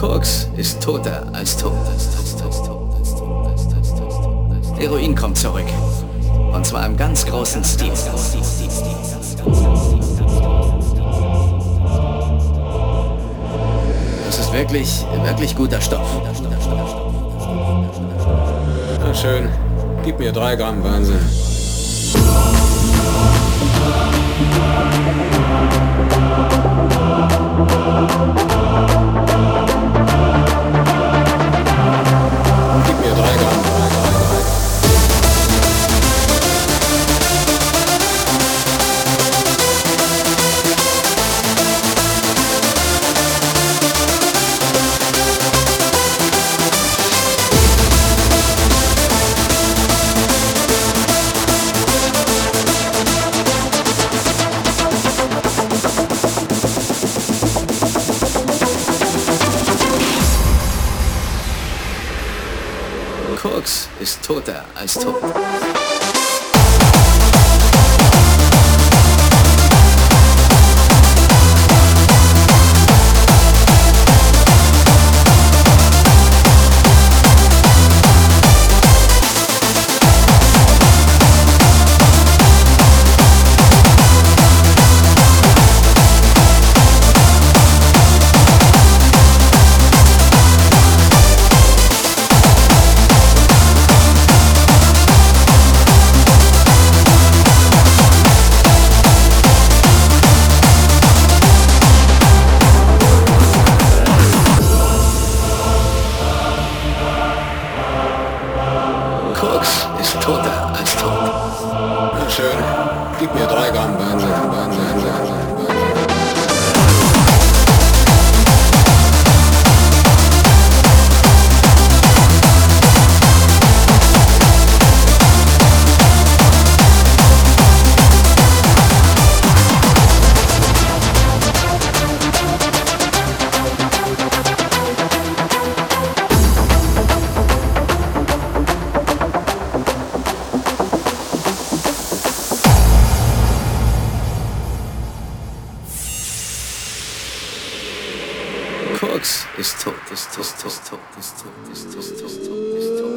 Koks ist toter als tot. Heroin kommt zurück. Und zwar im ganz großen Stil. Das ist wirklich guter Stoff. Na schön. Gib mir 3 Gramm Wahnsinn. Gib mir 3 Gramm. Koks ist toter als tot. Koks ist toter als tot. Na schön. Gib mir 3 Gramm Wahnsinn. Koks ist tot.